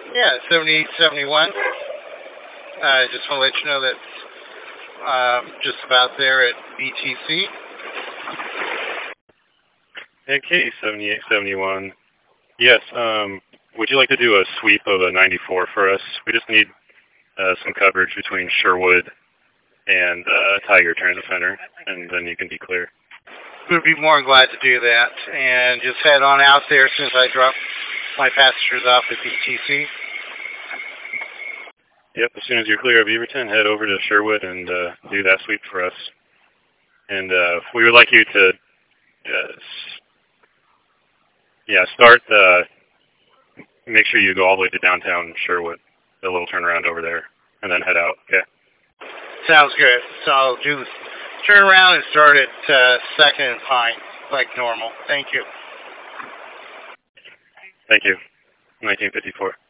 Yeah, 7871. I just want to let you know that just about there at BTC. Okay, 7871. Yes, would you like to do a sweep of a 94 for us? We just need some coverage between Sherwood and Tiger Transit Center, and then you can be clear. We'd be more than glad to do that. And just head on out there as soon as I drop my passengers off at BTC. Yep, as soon as you're clear of Beaverton, head over to Sherwood and do that sweep for us. And we would like you to, start, make sure you go all the way to downtown Sherwood, the little turnaround over there, and then head out, okay? Sounds good. So I'll turn around and start at 2nd and Pine, like normal. Thank you. Thank you. 1954.